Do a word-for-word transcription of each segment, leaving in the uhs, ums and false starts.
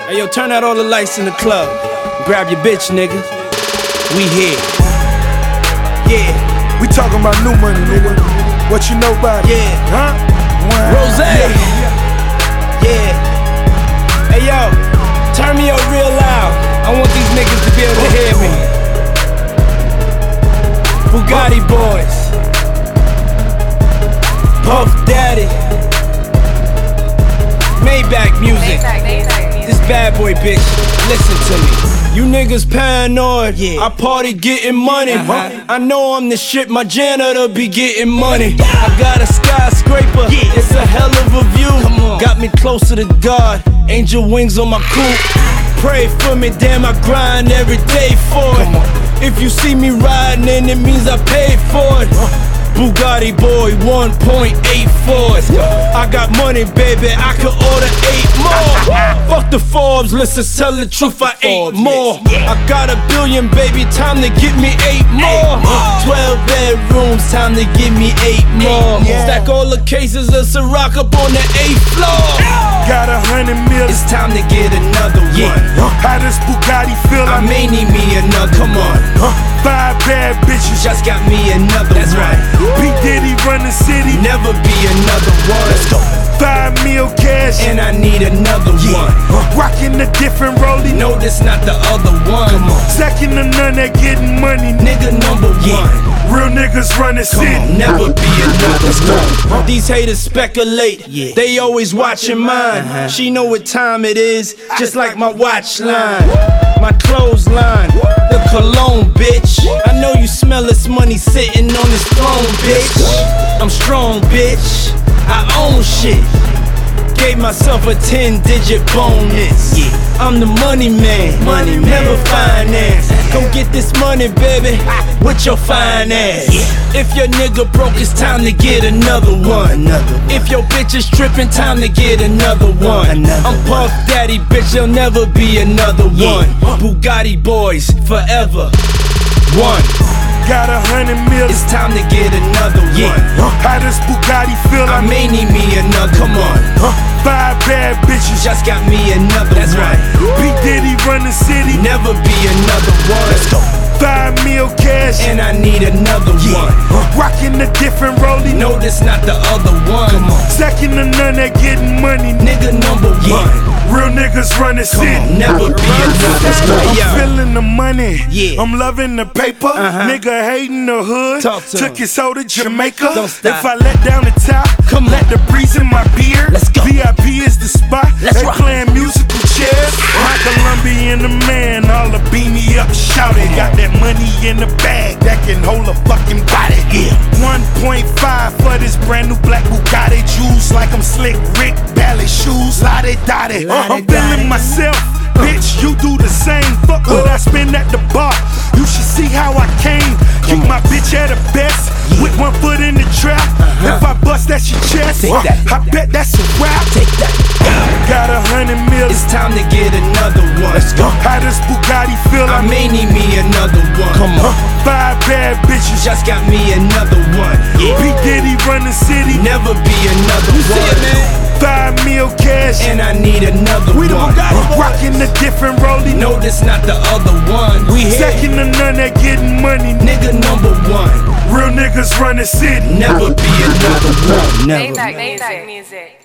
Hey yo, turn out all the lights in the club. Grab your bitch, nigga. We here. Yeah. We talking about new money, nigga. What you know about it? Yeah. Huh? Wow. Rose. Yeah. Yeah. Hey yo, turn me up real loud. I want these niggas to be able to hear me. Bugatti boys. Puff Daddy. Maybach music. This bad boy bitch, listen to me. You niggas paranoid, yeah. I party getting money. Uh-huh. I know I'm the shit, my janitor be getting money. I got a skyscraper, yeah. It's a hell of a view. Got me closer to God, angel wings on my coupe. Pray for me, damn, I grind every day for it. If you see me riding, then it means I paid for it. Bugatti boy, one point eight four. I got money, baby, I could order eight more. Fuck the Forbes, let's just tell the truth, I ate more. I got a billion, baby, time to get me eight more. Twelve bedrooms, time to give me eight more. Stack all the cases of Ciroc up on the eighth floor. Got a hundred mil, it's time to get another one. How does Bugatti feel? I may need me another, come on. Five bad bitches, just got me another. That's right. P. Diddy run the city, never be another one. Let's go. Five mil cash, and I need another yeah. one. Rockin' a different rollie, no, this not the other one. Come on. Second to none that getting money, nigga number yeah. one. Real niggas run the city, on, never be another one. These haters speculate, yeah. They always watching mine. Uh-huh. She know what time it is, just like my watch line, my clothesline, the cologne, bitch. I know you smell this money sitting on this throne, bitch. I'm strong, bitch. I own shit. Gave myself a ten digit bonus. Yeah. I'm the money man, money never finance. Go get this money, baby, with your fine ass. Yeah. If your nigga broke, it's time to get another one. Another one. If your bitch is tripping, time to get another one. Another I'm Puff Daddy, bitch, there'll never be another yeah. one. Bugatti boys, forever. One. Got a hundred mil, it's time to get another yeah. one. How does Bugatti feel? I may need me another, come on. Five bad bitches, just got me another. That's one. Right. P. Diddy run the city, never be another one. Let's go. Five mil cash, and I need another yeah. one. Rockin' a different rollie, no, this not the other one. Come on. Second to none that getting money, nigga number yeah. one. Real niggas run the city, on, never be another. I'm yeah. feeling the money, yeah. I'm loving the paper. Uh-huh. Nigga hating the hood, talk to took him. his soul to Jamaica. Don't stop. If I let down the top, come let on. the breeze in my beard. Let's go. V I P is the spot. Let's they rock. playing musical chairs. My Colombian the man, all the beam me up, shouted. Got that money in the bag that can hold a fucking body. Yeah. one point five for this brand new black Bugatti juice, like I'm Slick Rick, ballet shoes, lottie dottie. I'm feeling myself, bitch, you do the same. Fuck what I spend at the bar, you should see how I came. Keep my bitch at her best, yeah. with one foot in the trap. Uh-huh. If I bust, that's your chest, Take that. I bet that's a rap. Take that. Got a hundred mil, it's time to get another one. Let's go. How does Bugatti feel? I may need me another one. Come on. Five bad bitches, just got me another one. Yeah. P. Diddy run the city, never be another you one. See it, man? Five mil cash, and I need another we one. Rockin' a different rollie, no, this not the other one. We here. Second to none that getting money, nigga number one. Real niggas run the city, never be another one. Never. Maybach music.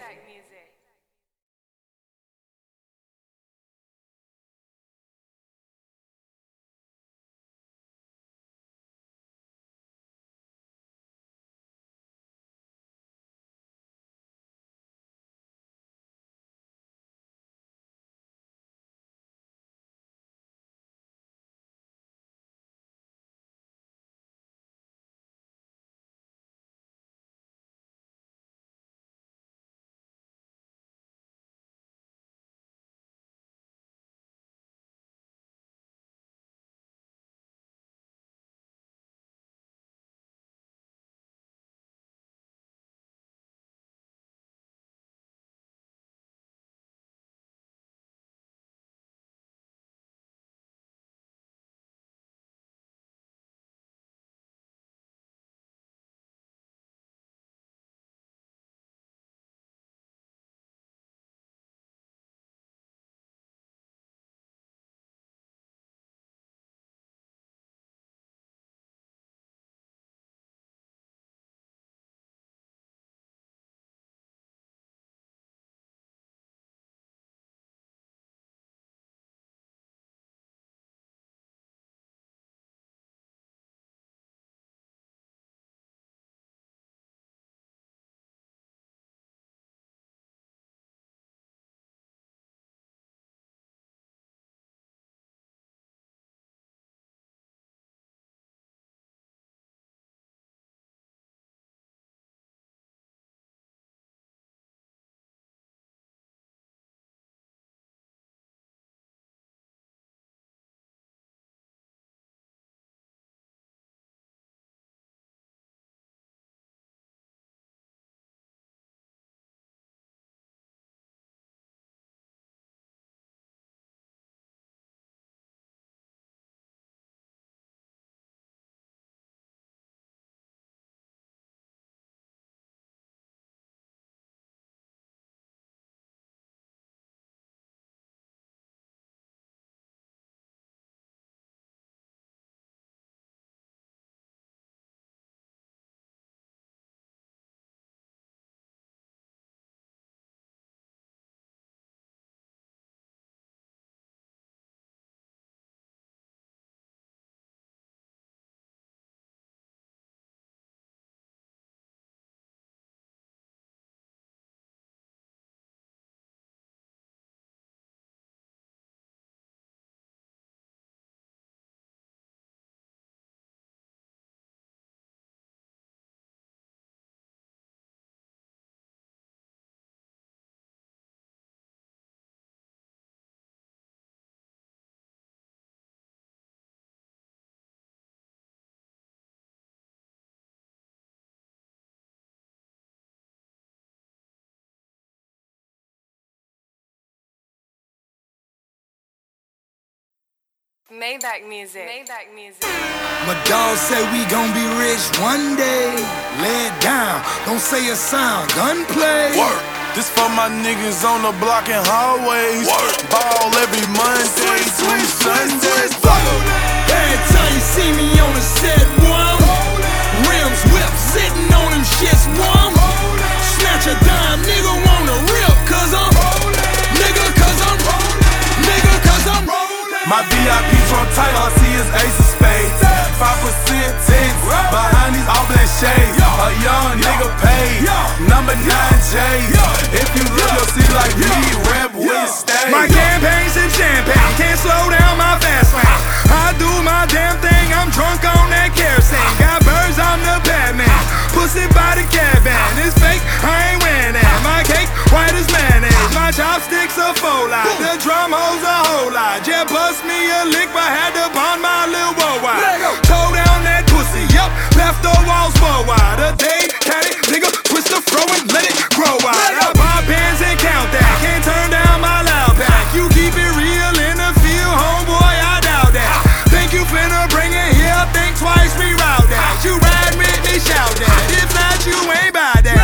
Maybach music. Maybach music. My dog say we gon' be rich one day. Lay it down, don't say a sound. Gunplay. Work. This for my niggas on the block and hallways. Work. Ball every Monday through Sunday. Every time you see me on the set, one rims whip, sitting on them shits, one snatch a dime, nigga wanna rip, cause I'm nigga, cause I'm nigga, cause I'm my V I P from tight, all I see is ace of spades. Five percent tints behind these all black shades. A young nigga paid, number nine J. If you look, you'll see like me, rap with stay. My campaign's in champagne, can't slow down my fast lane. I do my damn thing, I'm drunk on that kerosene. Got birds, I'm the Batman. Pussy by the caravan, it's fake, I ain't wearing that. My cake, white as mayonnaise. My chopsticks a full lot, the drum hoes a whole lot. Just bust me a lick, but had to bond my little worldwide. Toe down that pussy, yup, left the walls for wide. A day, caddy, nigga, twist the fro and let it grow wide. I buy pants and count that, can't turn down my loud pack. You keep it real in the field, homeboy, I doubt that. Think you finna bring it here, think twice, reroute that. You ride with me, shout that. If not, you ain't by that.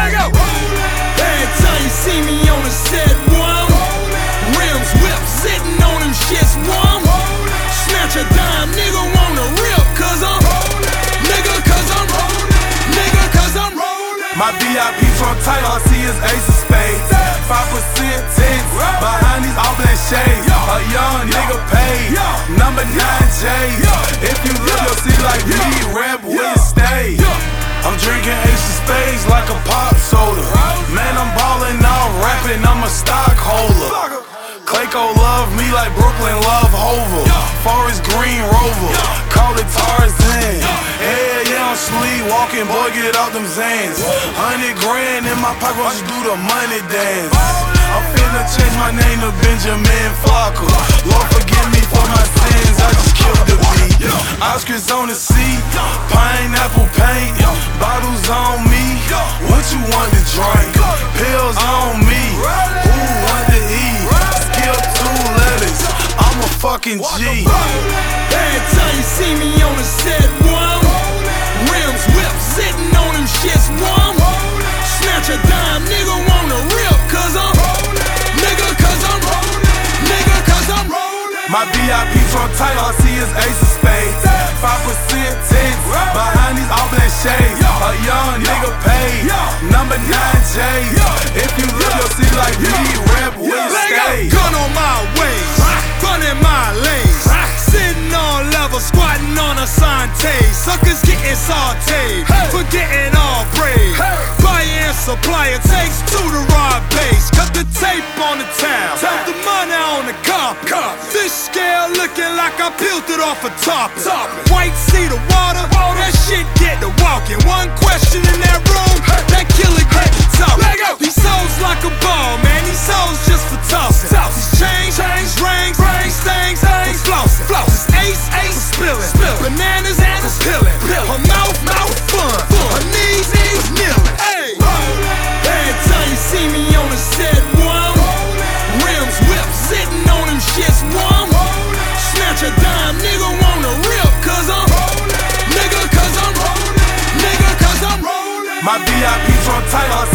Every time you see me on the set, one rims whip, sitting on them shits, one snatch a dime, nigga wanna rip, cause I'm nigga, cause I'm nigga, cause I'm my V I P from tight, all I see is ace of spades. Five percent tints behind these all black shades. A young nigga paid, number nine J. If you look, you'll see like me, rap with stay. I'm drinking ace of spades like a pop soda. Man, I'm ballin' out rapping, I'm a stockholder. Clayco love me like Brooklyn love Hova. Forest Green Rover, call it Tarzan. Hell yeah, I'm sleepwalking, boy, get out them Zans. Hundred grand in my pocket, watch you do the money dance. I'm finna change my name to Benjamin Flocka. Lord forgive me for my sins, I just killed the beat. Oscars on the seat, pineapple paint, bottles on me. What you want to drink? Pills on me. Who want to eat? Skip two letters, I'm a fucking G. Every time you see me on the set, one rims whip, sitting on them shits, one snatch a dime, nigga wanna rip, cause I'm nigga, cause I'm nigga, cause I'm my V I P from tight, all I see is ace of spades. Five percent tints behind these all black shades. A young nigga paid, number nine J. If you look, you'll see like me, rap with stay. Gun on my waist, gun in my lanes. Sitting on level, squatting on a Sante. Suckers getting sauteed, forgetting all praise. Buyer and supplier takes two to rob base. Cut the tape on the tab, tap the money on the cop. This scale looking like I peeled it off a top. White seat of water, that shit get to walking. One question in that room, that killer get to talk. These souls like a ball, man, these souls just for tossing. These chains, these rings, these things, these flossing. This ace, ace, spilling, bananas and peeling. Her mouth, mouth fun, her knees, knees kneeling. Hey, every time you see me on the set, one rims whip, sitting on them shits, one snatch a dime, nigga wanna rip, cause I'm nigga, cause I'm nigga, cause I'm my V I P from tight, all I